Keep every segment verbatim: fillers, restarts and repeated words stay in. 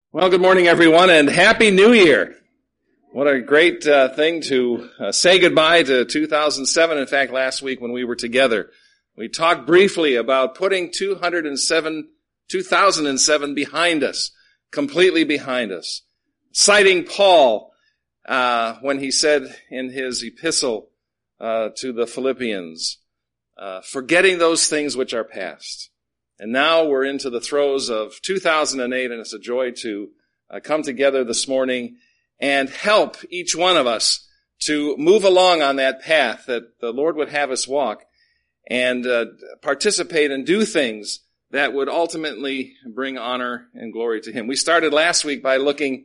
Well, good morning, everyone, and Happy New Year. What a great uh, thing to uh, say goodbye to two thousand seven. In fact, last week when we were together, we talked briefly about putting two thousand seven behind us, completely behind us. Citing Paul uh, when he said in his epistle uh, to the Philippians, uh, forgetting those things which are past. And now we're into the throes of two thousand eight, and it's a joy to uh, come together this morning and help each one of us to move along on that path that the Lord would have us walk and uh, participate and do things that would ultimately bring honor and glory to Him. We started last week by looking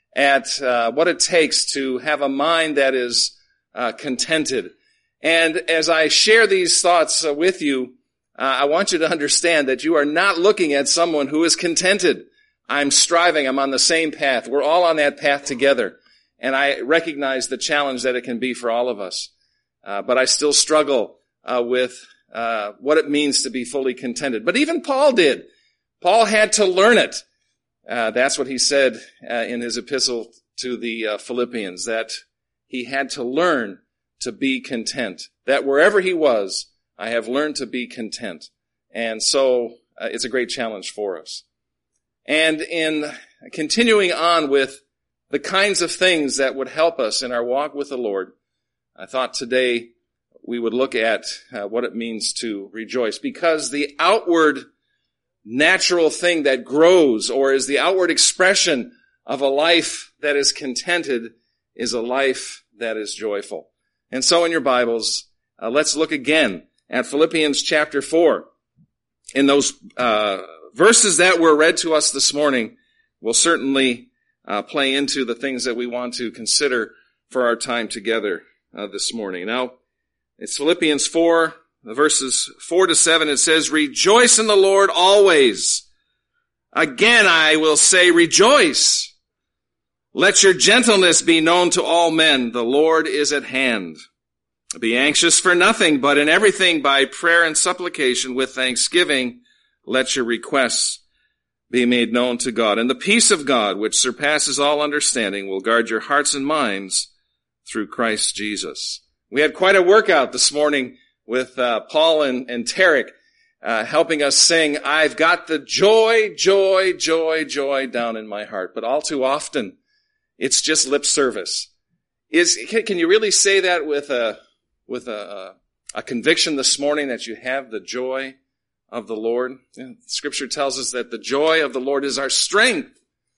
at uh, what it takes to have a mind that is uh, contented. And as I share these thoughts uh, with you, Uh, I want you to understand that you are not looking at someone who is contented. I'm striving. I'm on the same path. We're all on that path together. And I recognize the challenge that it can be for all of us. Uh, but I still struggle uh, with uh, what it means to be fully contented. But even Paul did. Paul had to learn it. Uh, that's what he said uh, in his epistle to the uh, Philippians, that he had to learn to be content. That wherever he was, I have learned to be content. And so uh, it's a great challenge for us. And in continuing on with the kinds of things that would help us in our walk with the Lord, I thought today we would look at uh, what it means to rejoice. Because the outward natural thing that grows, or is the outward expression of a life that is contented, is a life that is joyful. And so in your Bibles, uh, let's look again at Philippians chapter four. In those uh verses that were read to us this morning will certainly uh play into the things that we want to consider for our time together uh, this morning. Now, it's Philippians four, verses four to seven. It says, "Rejoice in the Lord always. Again I will say rejoice. Let your gentleness be known to all men. The Lord is at hand. Be anxious for nothing, but in everything by prayer and supplication with thanksgiving, let your requests be made known to God. And the peace of God, which surpasses all understanding, will guard your hearts and minds through Christ Jesus." We had quite a workout this morning with uh, Paul and, and Tarek uh, helping us sing, "I've got the joy, joy, joy, joy down in my heart." But all too often, it's just lip service. Is can, can you really say that with a with a, a conviction this morning that you have the joy of the Lord? Yeah, Scripture tells us that the joy of the Lord is our strength.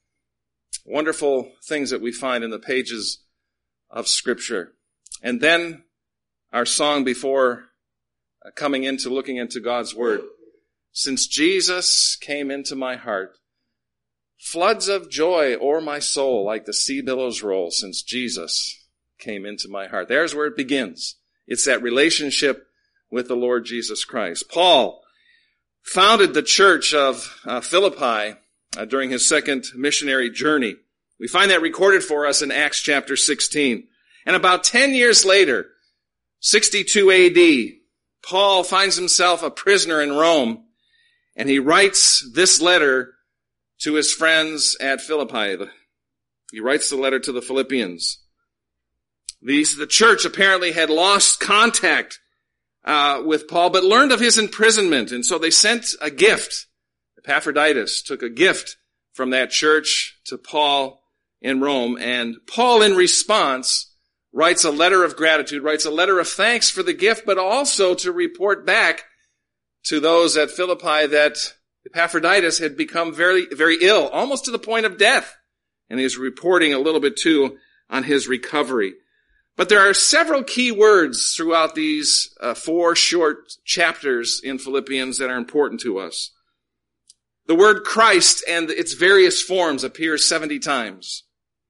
Wonderful things that we find in the pages of Scripture. And then our song before coming into looking into God's Word. "Since Jesus came into my heart, floods of joy o'er my soul like the sea billows roll, since Jesus came into my heart." There's where it begins. It's that relationship with the Lord Jesus Christ. Paul founded the church of uh, Philippi uh, during his second missionary journey. We find that recorded for us in Acts chapter sixteen. And about ten years later, sixty-two A D, Paul finds himself a prisoner in Rome, and he writes this letter to his friends at Philippi. He writes the letter to the Philippians. These, the church apparently had lost contact uh, with Paul, but learned of his imprisonment, and so they sent a gift. Epaphroditus took a gift from that church to Paul in Rome, and Paul, in response, writes a letter of gratitude, writes a letter of thanks for the gift, but also to report back to those at Philippi that Epaphroditus had become very, very ill, almost to the point of death, and he's reporting a little bit too on his recovery. But there are several key words throughout these uh, four short chapters in Philippians that are important to us. The word Christ and its various forms appears seventy times.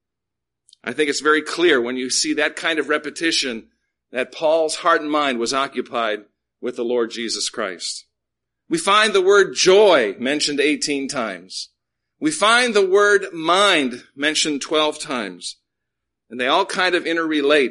I think it's very clear when you see that kind of repetition that Paul's heart and mind was occupied with the Lord Jesus Christ. We find the word joy mentioned eighteen times. We find the word mind mentioned twelve times. And they all kind of interrelate.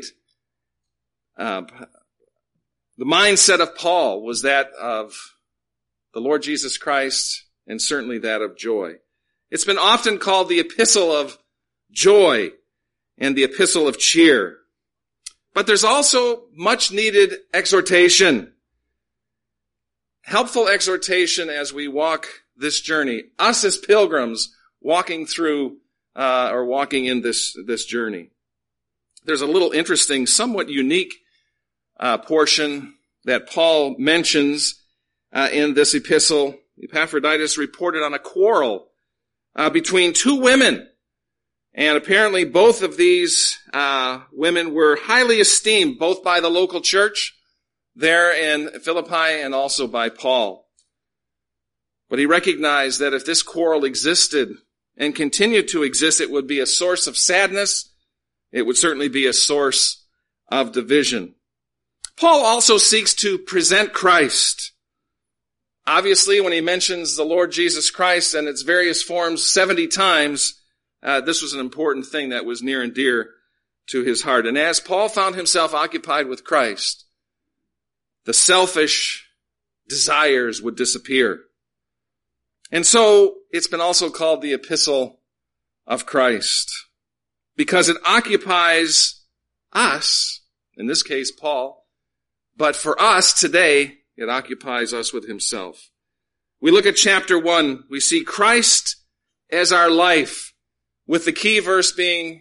Uh, the mindset of Paul was that of the Lord Jesus Christ, and certainly that of joy. It's been often called the epistle of joy and the epistle of cheer. But there's also much needed exhortation. Helpful exhortation as we walk this journey. Us as pilgrims walking through, uh, or walking in this, this journey. There's a little interesting, somewhat unique, uh, portion that Paul mentions, uh, in this epistle. Epaphroditus reported on a quarrel, uh, between two women. And apparently both of these uh women were highly esteemed, both by the local church there in Philippi and also by Paul. But he recognized that if this quarrel existed and continued to exist, it would be a source of sadness. It would certainly be a source of division. Paul also seeks to present Christ. Obviously, when he mentions the Lord Jesus Christ and its various forms seventy times, Uh, this was an important thing that was near and dear to his heart. And as Paul found himself occupied with Christ, the selfish desires would disappear. And so it's been also called the epistle of Christ, because it occupies us, in this case Paul, but for us today, it occupies us with himself. We look at chapter one, we see Christ as our life, with the key verse being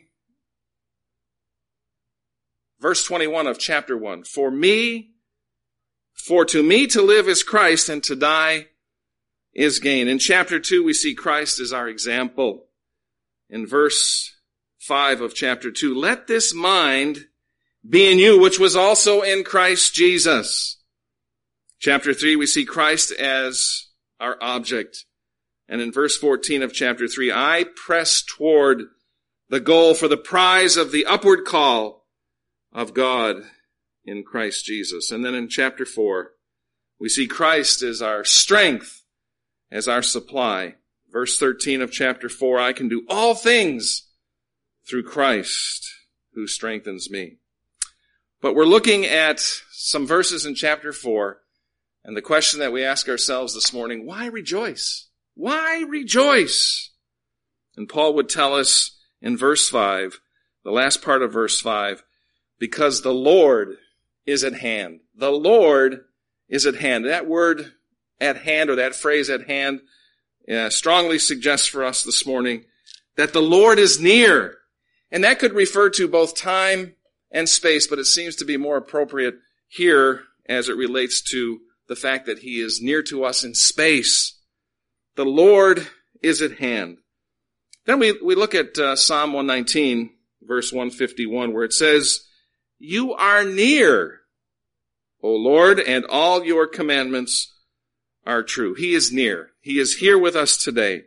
verse twenty-one of chapter one. For me, for to me to live is Christ, and to die is gain. In chapter two, we see Christ as our example. In verse five of chapter two, let this mind be in you, which was also in Christ Jesus. Chapter three, we see Christ as our object. And in verse fourteen of chapter three, I press toward the goal for the prize of the upward call of God in Christ Jesus. And then in chapter four, we see Christ as our strength, as our supply. Verse thirteen of chapter four, I can do all things through Christ who strengthens me. But we're looking at some verses in chapter four, and the question that we ask ourselves this morning, why rejoice? Why rejoice? And Paul would tell us in verse five, the last part of verse five, because the Lord is at hand. The Lord is at hand. That word at hand, or that phrase at hand, uh, strongly suggests for us this morning that the Lord is near. And that could refer to both time and space, but it seems to be more appropriate here as it relates to the fact that he is near to us in space. The Lord is at hand. Then we, we look at uh, Psalm one nineteen, verse one fifty-one, where it says, you are near, O Lord, and all your commandments are true. He is near. He is here with us today.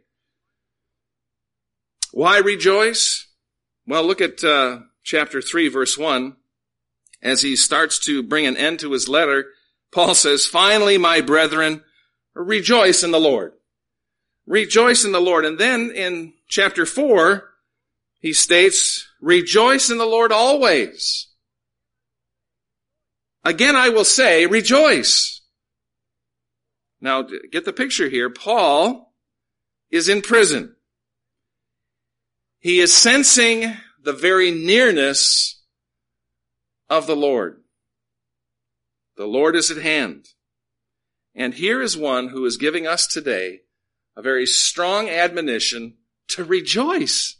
Why rejoice? Well, look at uh, chapter three, verse one. As he starts to bring an end to his letter, Paul says, finally, my brethren, rejoice in the Lord. Rejoice in the Lord. And then in chapter four, he states, rejoice in the Lord always. Again, I will say, rejoice. Now, get the picture here. Paul is in prison. He is sensing the very nearness of the Lord. The Lord is at hand. And here is one who is giving us today a very strong admonition to rejoice.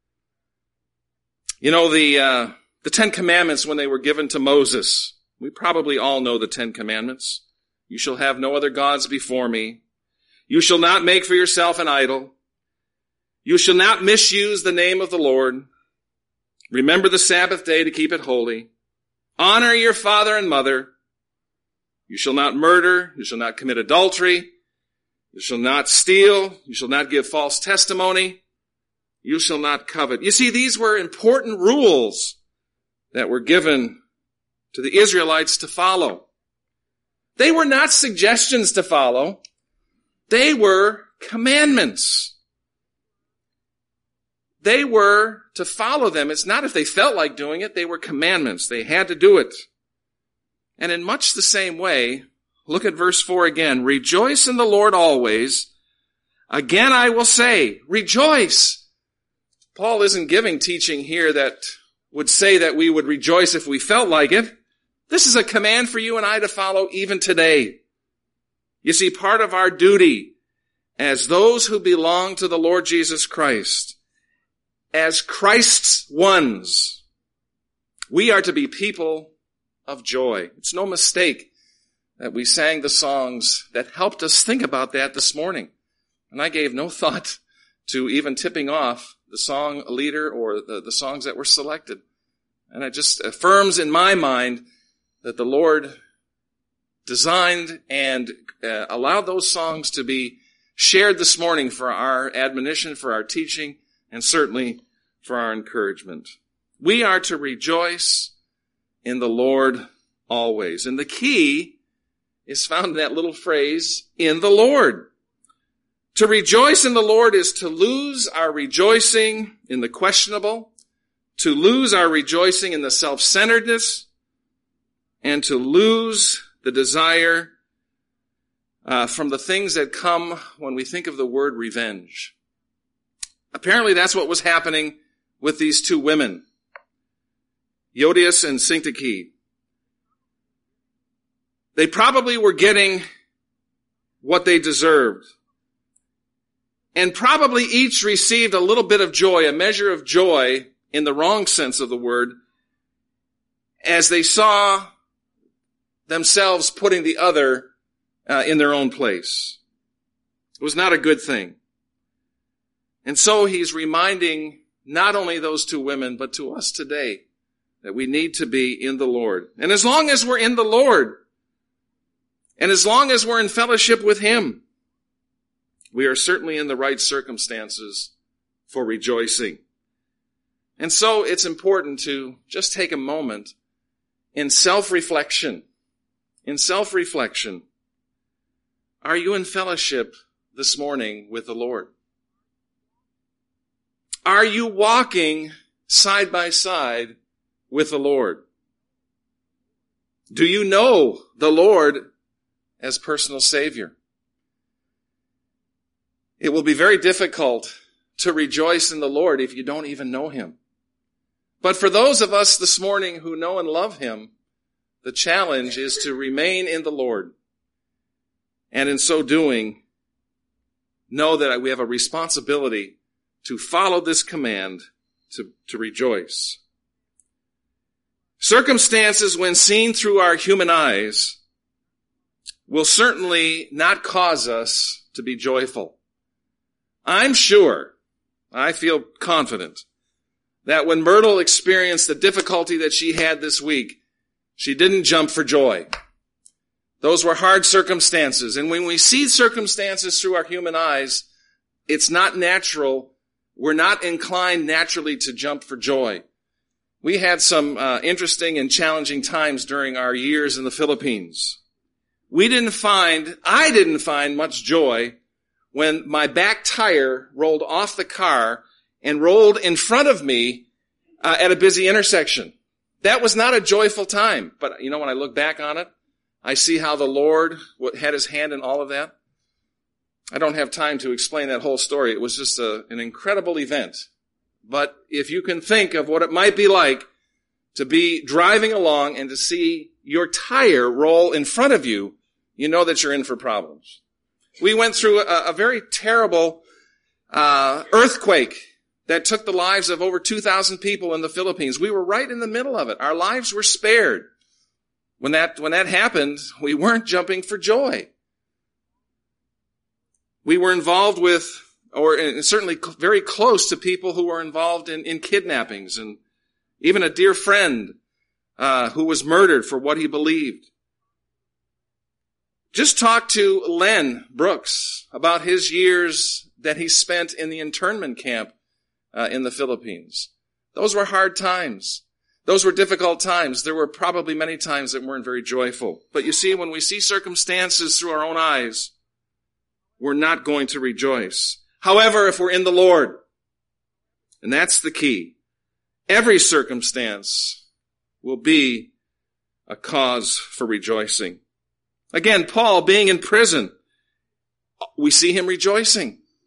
You know, the uh, the Ten Commandments, when they were given to Moses, we probably all know the Ten Commandments. You shall have no other gods before me. You shall not make for yourself an idol. You shall not misuse the name of the Lord. Remember the Sabbath day to keep it holy. Honor your father and mother. You shall not murder. You shall not commit adultery. You shall not steal. You shall not give false testimony. You shall not covet. You see, these were important rules that were given to the Israelites to follow. They were not suggestions to follow. They were commandments. They were to follow them. It's not if they felt like doing it. They were commandments. They had to do it. And in much the same way, look at verse four again. Rejoice in the Lord always. Again, I will say, rejoice. Paul isn't giving teaching here that would say that we would rejoice if we felt like it. This is a command for you and I to follow even today. You see, part of our duty as those who belong to the Lord Jesus Christ, as Christ's ones, we are to be people of joy. It's no mistake that we sang the songs that helped us think about that this morning. And I gave no thought to even tipping off the song leader or the, the songs that were selected. And it just affirms in my mind that the Lord designed and uh, allowed those songs to be shared this morning for our admonition, for our teaching, and certainly for our encouragement. We are to rejoice in the Lord always. And the key is found in that little phrase, in the Lord. To rejoice in the Lord is to lose our rejoicing in the questionable, to lose our rejoicing in the self-centeredness, and to lose the desire uh, from the things that come when we think of the word revenge. Apparently that's what was happening with these two women, Euodias and Syntyche. They probably were getting what they deserved. And probably each received a little bit of joy, a measure of joy in the wrong sense of the word, as they saw themselves putting the other uh, in their own place. It was not a good thing. And so he's reminding not only those two women, but to us today, that we need to be in the Lord. And as long as we're in the Lord, and as long as we're in fellowship with Him, we are certainly in the right circumstances for rejoicing. And so it's important to just take a moment in self-reflection. In self-reflection, are you in fellowship this morning with the Lord? Are you walking side by side with the Lord? Do you know the Lord as personal Savior? It will be very difficult to rejoice in the Lord if you don't even know Him. But for those of us this morning who know and love Him, the challenge is to remain in the Lord. And in so doing, know that we have a responsibility to follow this command to, to rejoice. Circumstances, when seen through our human eyes, will certainly not cause us to be joyful. I'm sure, I feel confident, that when Myrtle experienced the difficulty that she had this week, she didn't jump for joy. Those were hard circumstances. And when we see circumstances through our human eyes, it's not natural. We're not inclined naturally to jump for joy. We had some uh, interesting and challenging times during our years in the Philippines. We didn't find, I didn't find much joy when my back tire rolled off the car and rolled in front of me uh, at a busy intersection. That was not a joyful time. But, you know, when I look back on it, I see how the Lord had His hand in all of that. I don't have time to explain that whole story. It was just a, an incredible event. But if you can think of what it might be like to be driving along and to see your tire roll in front of you, you know that you're in for problems. We went through a, a very terrible uh earthquake that took the lives of over two thousand people in the Philippines. We were right in the middle of it. Our lives were spared. When that, when that happened, we weren't jumping for joy. We were involved with, or certainly very close to people who were involved in, in kidnappings, and even a dear friend uh who was murdered for what he believed. Just talk to Len Brooks about his years that he spent in the internment camp uh, in the Philippines. Those were hard times. Those were difficult times. There were probably many times that weren't very joyful. But you see, when we see circumstances through our own eyes, we're not going to rejoice. However, if we're in the Lord, and that's the key, every circumstance will be a cause for rejoicing. Again, Paul being in prison, we see him rejoicing.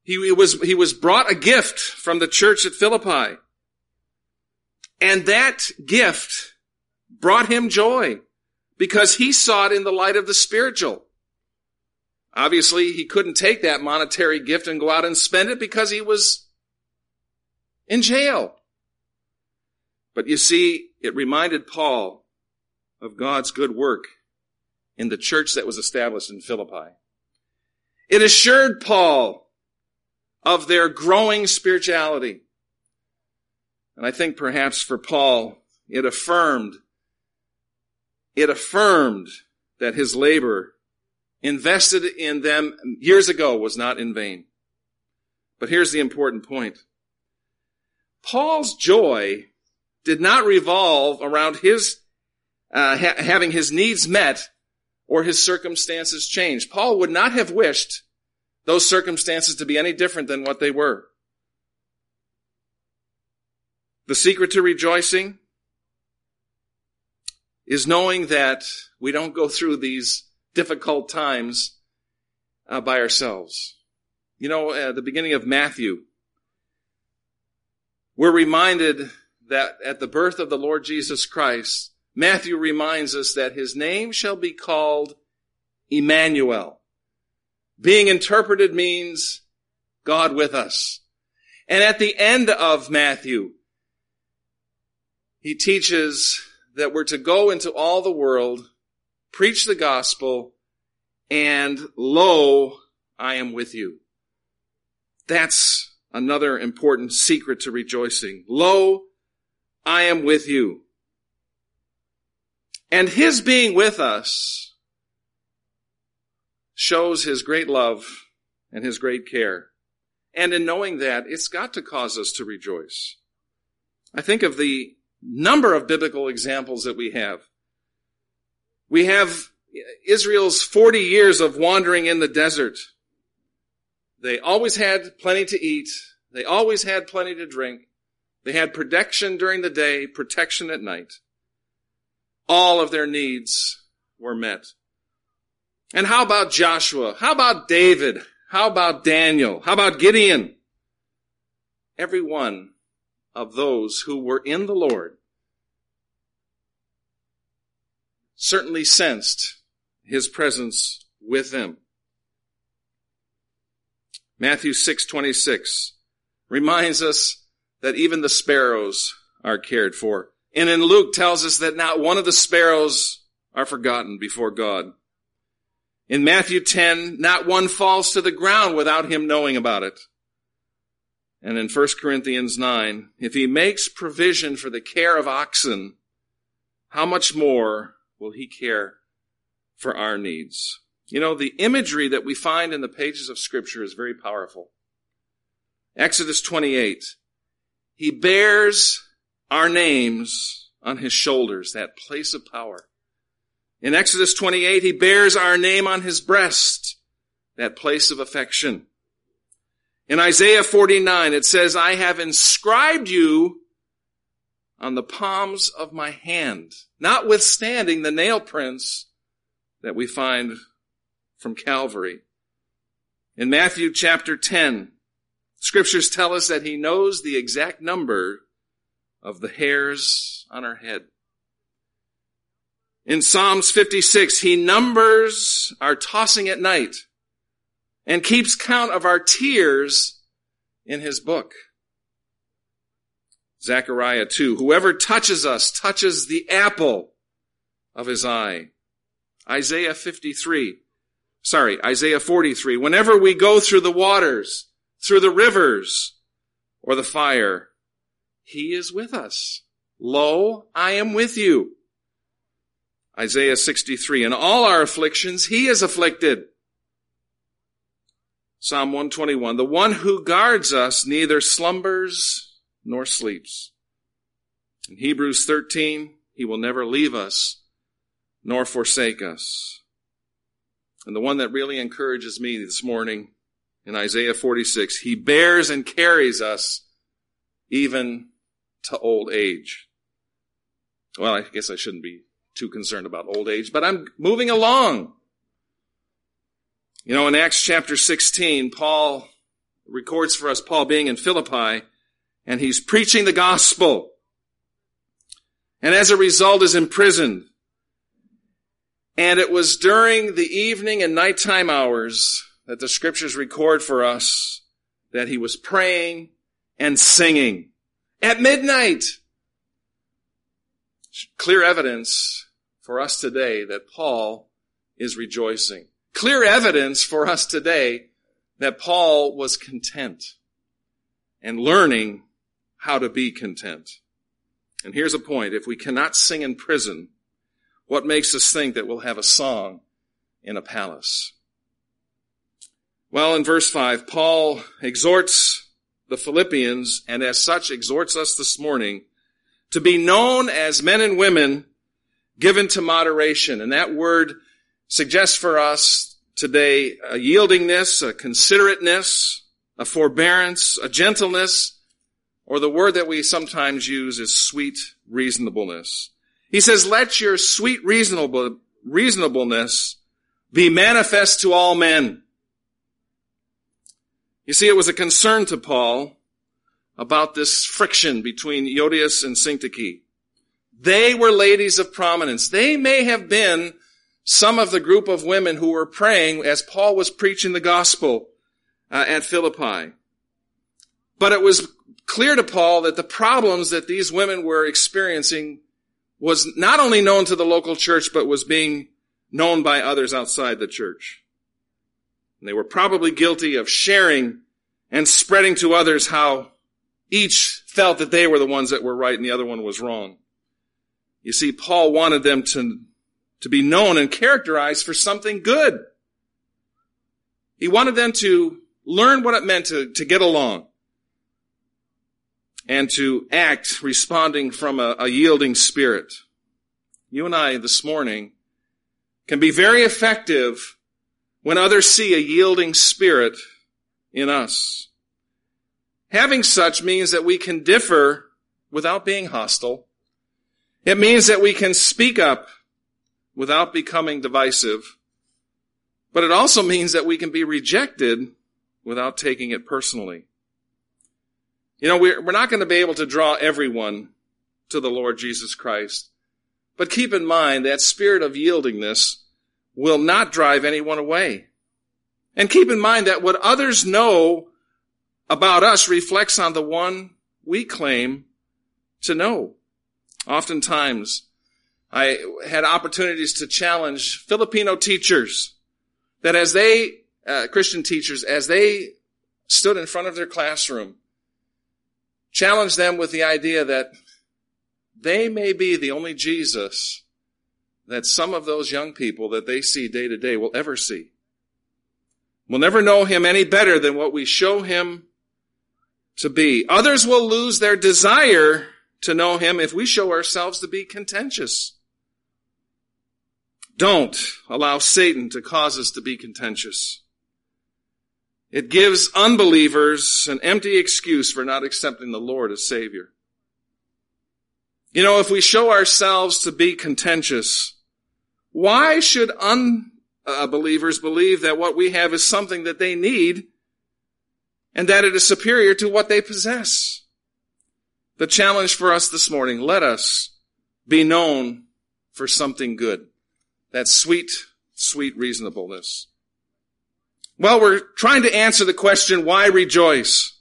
He was, he was brought a gift from the church at Philippi. And that gift brought him joy because he saw it in the light of the spiritual. Obviously, he couldn't take that monetary gift and go out and spend it because he was in jail. But you see, it reminded Paul of God's good work in the church that was established in Philippi. It assured Paul of their growing spirituality. And I think perhaps for Paul, it affirmed, it affirmed that his labor invested in them years ago was not in vain. But here's the important point. Paul's joy did not revolve around his uh, ha- having his needs met or his circumstances changed. Paul would not have wished those circumstances to be any different than what they were. The secret to rejoicing is knowing that we don't go through these difficult times uh, by ourselves. You know, at the beginning of Matthew, we're reminded that at the birth of the Lord Jesus Christ, Matthew reminds us that his name shall be called Emmanuel. Being interpreted means God with us. And at the end of Matthew, he teaches that we're to go into all the world, preach the gospel, and lo, I am with you. That's another important secret to rejoicing. Lo, I am with you. And his being with us shows his great love and his great care. And in knowing that, it's got to cause us to rejoice. I think of the number of biblical examples that we have. We have Israel's forty years of wandering in the desert. They always had plenty to eat. They always had plenty to drink. They had protection during the day, protection at night. All of their needs were met. And how about Joshua? How about David? How about Daniel? How about Gideon? Every one of those who were in the Lord certainly sensed his presence with them. Matthew six twenty-six reminds us that even the sparrows are cared for. And in Luke tells us that not one of the sparrows are forgotten before God. In Matthew ten, not one falls to the ground without him knowing about it. And in First Corinthians nine, if he makes provision for the care of oxen, how much more will he care for our needs? You know, the imagery that we find in the pages of Scripture is very powerful. Exodus twenty-eight, he bears our names on his shoulders, that place of power. In Exodus twenty-eight, he bears our name on his breast, that place of affection. In Isaiah forty-nine, it says, I have inscribed you on the palms of my hand, notwithstanding the nail prints that we find from Calvary. In Matthew chapter ten, Scriptures tell us that he knows the exact number of the hairs on our head. In Psalms fifty-six, he numbers our tossing at night and keeps count of our tears in his book. Zechariah two, whoever touches us touches the apple of his eye. Isaiah fifty-three, sorry, Isaiah forty-three, whenever we go through the waters, through the rivers, or the fire, he is with us. Lo, I am with you. Isaiah sixty-three, in all our afflictions, he is afflicted. Psalm one twenty-one, the one who guards us neither slumbers nor sleeps. In Hebrews thirteen, he will never leave us nor forsake us. And the one that really encourages me this morning in Isaiah forty-six, he bears and carries us even to old age. Well, I guess I shouldn't be too concerned about old age, but I'm moving along. You know, in Acts chapter sixteen, Paul records for us Paul being in Philippi, and he's preaching the gospel. And as a result is imprisoned. And it was during the evening and nighttime hours that the scriptures record for us that he was praying and singing at midnight. Clear evidence for us today that Paul is rejoicing. Clear evidence for us today that Paul was content and learning how to be content. And here's a point. If we cannot sing in prison, what makes us think that we'll have a song in a palace? Well, in verse five, Paul exhorts the Philippians, and as such exhorts us this morning, to be known as men and women given to moderation. And that word suggests for us today a yieldingness, a considerateness, a forbearance, a gentleness, or the word that we sometimes use is sweet reasonableness. He says, let your sweet reasonable, reasonableness be manifest to all men. You see, it was a concern to Paul about this friction between Euodias and Syntyche. They were ladies of prominence. They may have been some of the group of women who were praying as Paul was preaching the gospel uh, at Philippi. But it was clear to Paul that the problems that these women were experiencing was not only known to the local church, but was being known by others outside the church. And they were probably guilty of sharing and spreading to others how each felt that they were the ones that were right and the other one was wrong. You see, Paul wanted them to, to be known and characterized for something good. He wanted them to learn what it meant to, to get along and to act responding from a, a yielding spirit. You and I this morning can be very effective when others see a yielding spirit in us. Having such means that we can differ without being hostile. It means that we can speak up without becoming divisive. But it also means that we can be rejected without taking it personally. You know, we're, we're not going to be able to draw everyone to the Lord Jesus Christ. But keep in mind that spirit of yieldingness will not drive anyone away. And keep in mind that what others know about us reflects on the one we claim to know. Oftentimes, I had opportunities to challenge Filipino teachers that as they, uh, Christian teachers, as they stood in front of their classroom, challenge them with the idea that they may be the only Jesus that some of those young people that they see day to day will ever see. We'll never know him any better than what we show him to be. Others will lose their desire to know him if we show ourselves to be contentious. Don't allow Satan to cause us to be contentious. It gives unbelievers an empty excuse for not accepting the Lord as Savior. You know, if we show ourselves to be contentious, why should unbelievers believe that what we have is something that they need and that it is superior to what they possess? The challenge for us this morning, let us be known for something good. That sweet, sweet reasonableness. Well, we're trying to answer the question, why rejoice?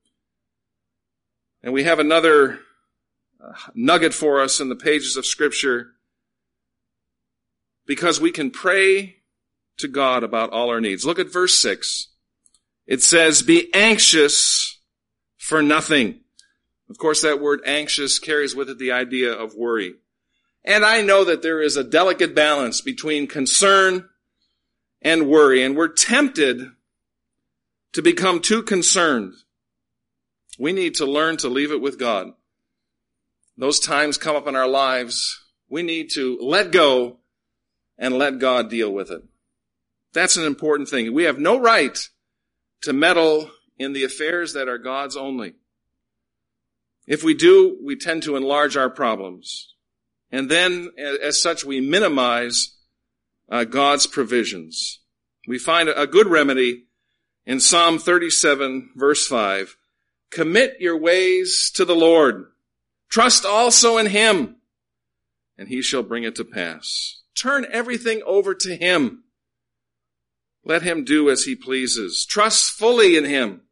And we have another nugget for us in the pages of Scripture, because we can pray to God about all our needs. Look at verse six. It says, be anxious for nothing. Of course, that word anxious carries with it the idea of worry. And I know that there is a delicate balance between concern and worry, and we're tempted to become too concerned. We need to learn to leave it with God. Those times come up in our lives. We need to let go and let God deal with it. That's an important thing. We have no right to meddle in the affairs that are God's only. If we do, we tend to enlarge our problems. And then, as such, we minimize uh, God's provisions. We find a good remedy In Psalm thirty-seven, verse five, commit your ways to the Lord. Trust also in him, and he shall bring it to pass. Turn everything over to him. Let him do as he pleases. Trust fully in him.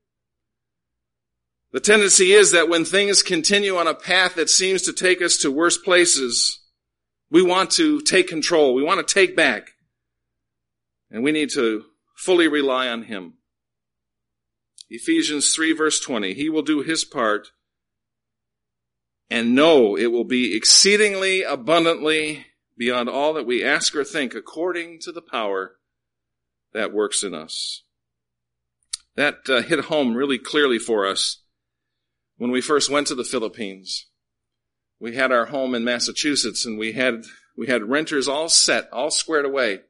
The tendency is that when things continue on a path that seems to take us to worse places, we want to take control. We want to take back. And we need to fully rely on him. Ephesians three, verse twenty, he will do his part, and know it will be exceedingly abundantly beyond all that we ask or think, according to the power that works in us. That uh, hit home really clearly for us when we first went to the Philippines. We had our home in Massachusetts, and we had we had renters all set, all squared away.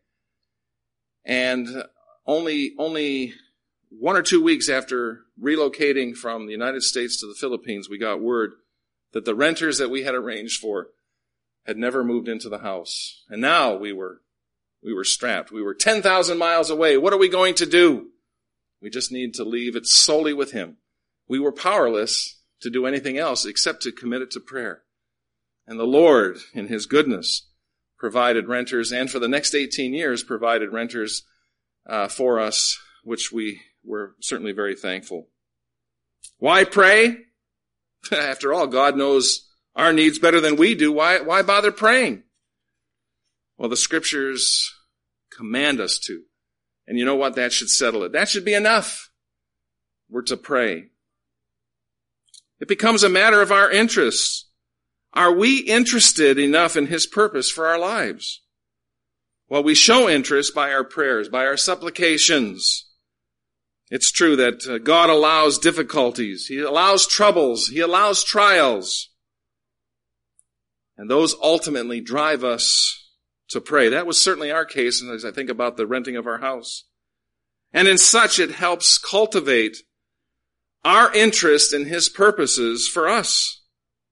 And only only one or two weeks after relocating from the United States to the Philippines, we got word that the renters that we had arranged for had never moved into the house. And now we were we were strapped. We were ten thousand miles away. What are we going to do? We just need to leave it solely with him. We were powerless to do anything else except to commit it to prayer. And the Lord, in his goodness, provided renters, and for the next eighteen years provided renters uh, for us, which we were certainly very thankful. Why pray? After all, God knows our needs better than we do. Why, why bother praying? Well, the scriptures command us to. And you know what? That should settle it. That should be enough. We're to pray. It becomes a matter of our interests. Are we interested enough in his purpose for our lives? Well, we show interest by our prayers, by our supplications. It's true that uh, God allows difficulties. He allows troubles. He allows trials. And those ultimately drive us to pray. That was certainly our case as I think about the renting of our house. And in such, it helps cultivate our interest in his purposes for us.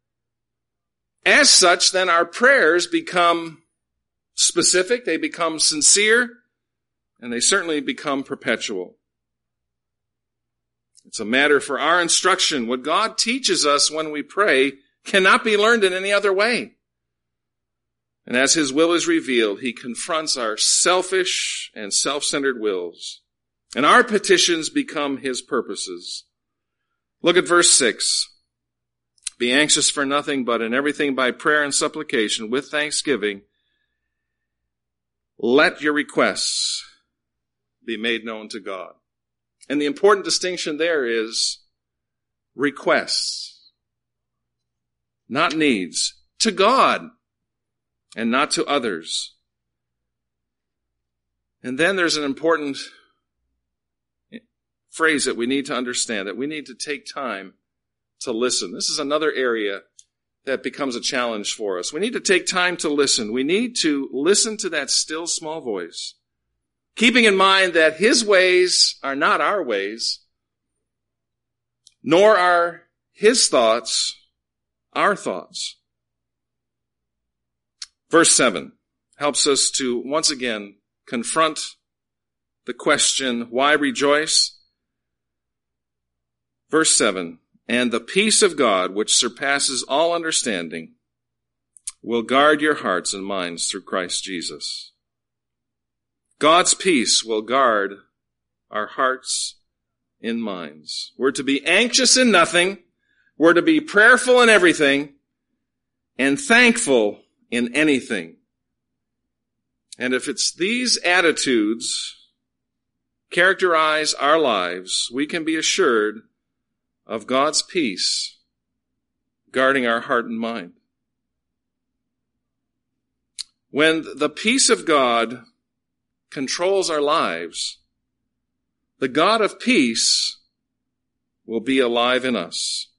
As such, then our prayers become specific, they become sincere, and they certainly become perpetual. It's a matter for our instruction. What God teaches us when we pray cannot be learned in any other way. And as his will is revealed, he confronts our selfish and self-centered wills. And our petitions become his purposes. Look at verse six. Be anxious for nothing, but in everything by prayer and supplication with thanksgiving, let your requests be made known to God. And the important distinction there is requests, not needs, to God and not to others. And then there's an important phrase that we need to understand, that we need to take time to listen. This is another area that becomes a challenge for us. We need to take time to listen. We need to listen to that still small voice, keeping in mind that his ways are not our ways, nor are his thoughts our thoughts. Verse seven helps us to once again confront the question, why rejoice? Verse seven, and the peace of God, which surpasses all understanding, will guard your hearts and minds through Christ Jesus. God's peace will guard our hearts and minds. We're to be anxious in nothing. We're to be prayerful in everything and thankful in anything. And if it's these attitudes characterize our lives, we can be assured of God's peace guarding our heart and mind. When the peace of God controls our lives, the God of peace will be alive in us.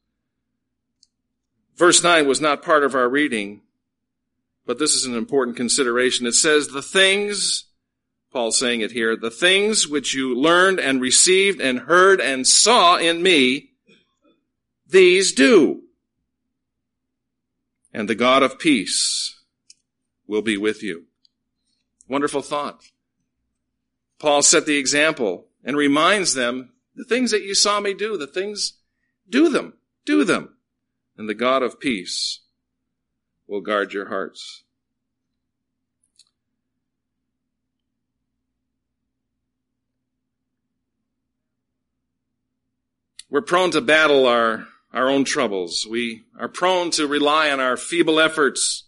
Verse nine was not part of our reading, but this is an important consideration. It says, the things, Paul's saying it here, the things which you learned and received and heard and saw in me, these do. And the God of peace will be with you. Wonderful thought. Paul set the example and reminds them, the things that you saw me do, the things, do them, do them. And the God of peace will guard your hearts. We're prone to battle our, our own troubles. We are prone to rely on our feeble efforts.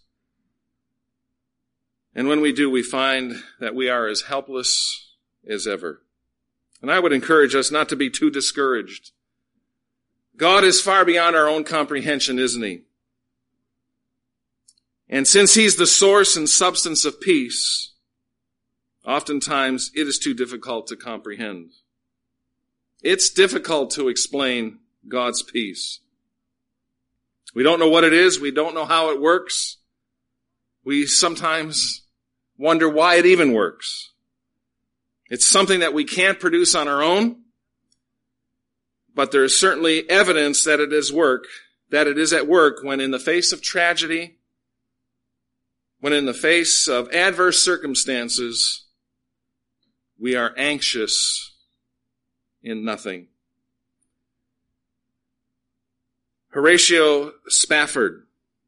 And when we do, we find that we are as helpless as ever. And I would encourage us not to be too discouraged. God is far beyond our own comprehension, isn't he? And since he's the source and substance of peace, oftentimes it is too difficult to comprehend. It's difficult to explain God's peace. We don't know what it is. We don't know how it works. We sometimes wonder why it even works. It's something that we can't produce on our own, but there is certainly evidence that it is work, that it is at work when in the face of tragedy, when in the face of adverse circumstances, we are anxious in nothing. Horatio Spafford,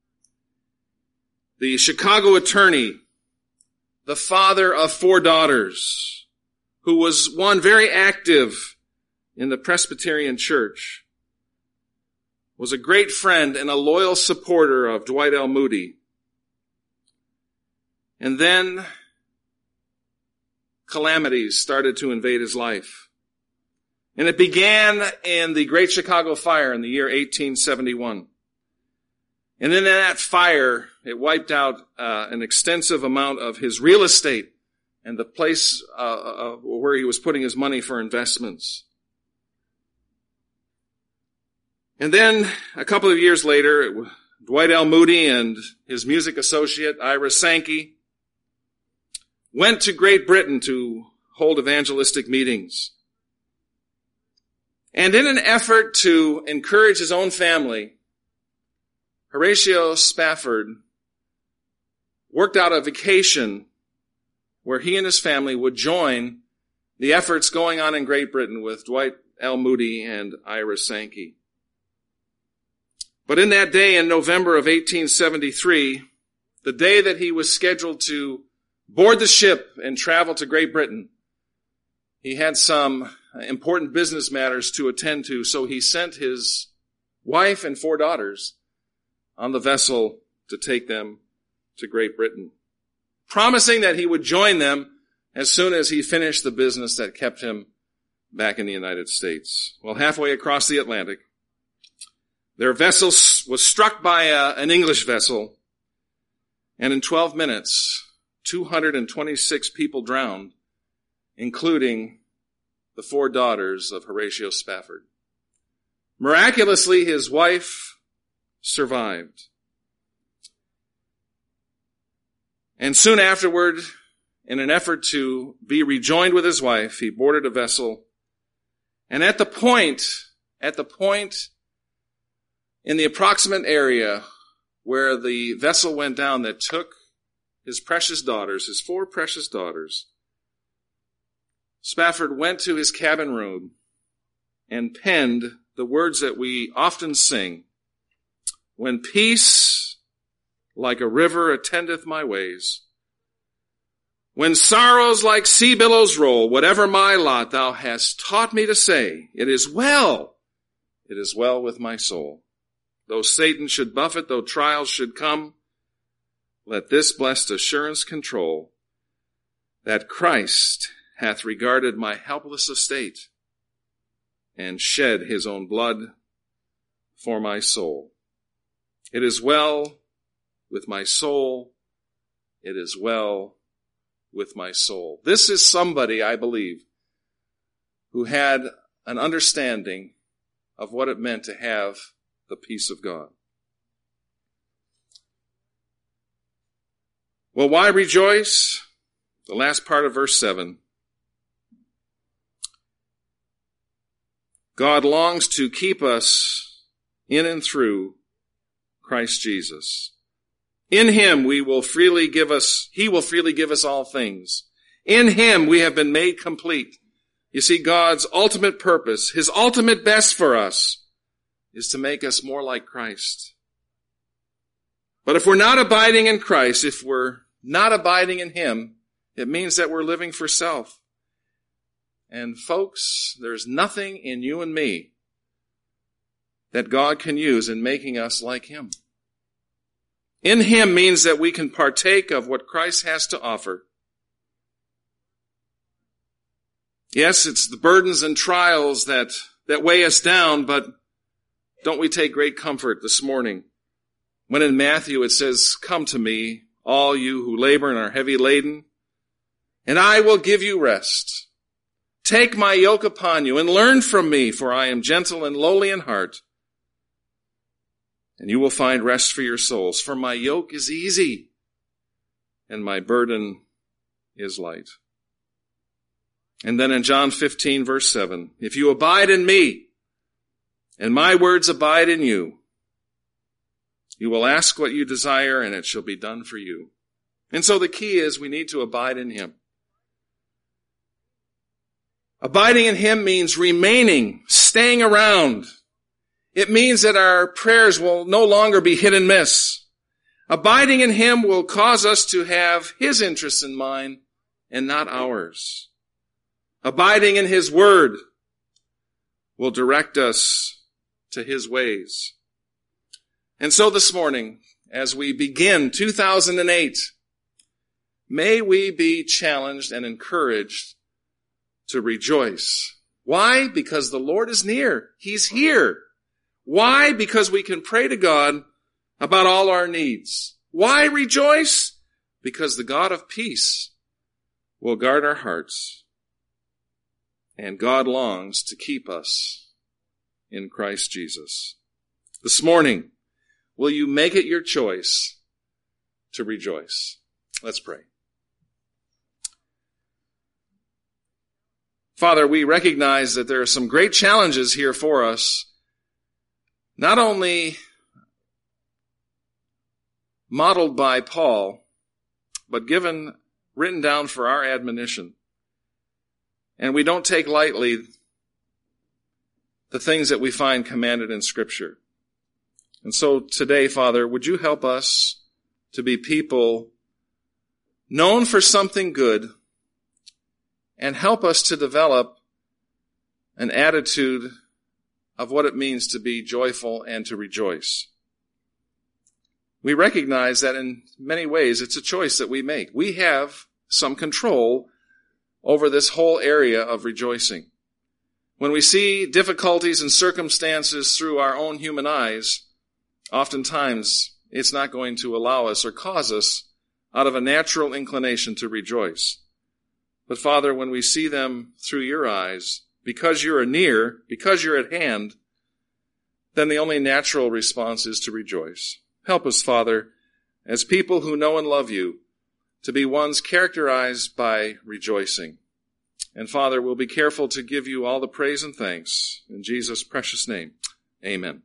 the Chicago attorney, the father of four daughters, who was one very active in the Presbyterian Church, was a great friend and a loyal supporter of Dwight L. Moody. And then calamities started to invade his life. And it began in the Great Chicago Fire in the year eighteen seventy-one. And in that fire, it wiped out uh, an extensive amount of his real estate and the place uh, uh, where he was putting his money for investments. And then a couple of years later, it, Dwight L. Moody and his music associate, Ira Sankey, went to Great Britain to hold evangelistic meetings. And in an effort to encourage his own family, Horatio Spafford worked out a vacation where he and his family would join the efforts going on in Great Britain with Dwight L. Moody and Ira Sankey. But in that day in November of eighteen seventy-three, the day that he was scheduled to board the ship and travel to Great Britain, he had some important business matters to attend to, so he sent his wife and four daughters on the vessel to take them to Great Britain, promising that he would join them as soon as he finished the business that kept him back in the United States. Well, halfway across the Atlantic, their vessel was struck by a, an English vessel, and in twelve minutes, two hundred twenty-six people drowned, including the four daughters of Horatio Spafford. Miraculously, his wife survived. And soon afterward, in an effort to be rejoined with his wife, he boarded a vessel. And at the point, at the point in the approximate area where the vessel went down that took his precious daughters, his four precious daughters, Spafford went to his cabin room and penned the words that we often sing. When peace like a river attendeth my ways, when sorrows like sea billows roll, whatever my lot thou hast taught me to say, it is well, it is well with my soul. Though Satan should buffet, though trials should come, let this blessed assurance control, that Christ hath regarded my helpless estate, and shed his own blood for my soul. It is well with my soul. It is well with my soul. This is somebody, I believe, who had an understanding of what it meant to have the peace of God. Well, why rejoice? The last part of verse seven. God longs to keep us in and through Christ Jesus. In him we will freely give us, he will freely give us all things. In him we have been made complete. You see, God's ultimate purpose, his ultimate best for us, is to make us more like Christ. But if we're not abiding in Christ, if we're not abiding in him, it means that we're living for self. And folks, there's nothing in you and me that God can use in making us like him. In him means that we can partake of what Christ has to offer. Yes, it's the burdens and trials that, that weigh us down, but don't we take great comfort this morning when in Matthew it says, "Come to me, all you who labor and are heavy laden, and I will give you rest. Take my yoke upon you and learn from me, for I am gentle and lowly in heart, and you will find rest for your souls. For my yoke is easy, and my burden is light." And then in John fifteen, verse seven, "If you abide in me, and my words abide in you, you will ask what you desire, and it shall be done for you." And so the key is we need to abide in him. Abiding in him means remaining, staying around. It means that our prayers will no longer be hit and miss. Abiding in him will cause us to have his interests in mind and not ours. Abiding in his word will direct us to his ways. And so this morning, as we begin two thousand eight, may we be challenged and encouraged to rejoice. Why? Because the Lord is near. He's here. Why? Because we can pray to God about all our needs. Why rejoice? Because the God of peace will guard our hearts. And God longs to keep us in Christ Jesus. This morning, will you make it your choice to rejoice? Let's pray. Father, we recognize that there are some great challenges here for us, not only modeled by Paul, but given, written down for our admonition. And we don't take lightly the things that we find commanded in Scripture. And so today, Father, would you help us to be people known for something good, and help us to develop an attitude of what it means to be joyful and to rejoice. We recognize that in many ways it's a choice that we make. We have some control over this whole area of rejoicing. When we see difficulties and circumstances through our own human eyes, oftentimes it's not going to allow us or cause us out of a natural inclination to rejoice. But Father, when we see them through your eyes, because you are near, because you're at hand, then the only natural response is to rejoice. Help us, Father, as people who know and love you, to be ones characterized by rejoicing. And Father, we'll be careful to give you all the praise and thanks. In Jesus' precious name, amen.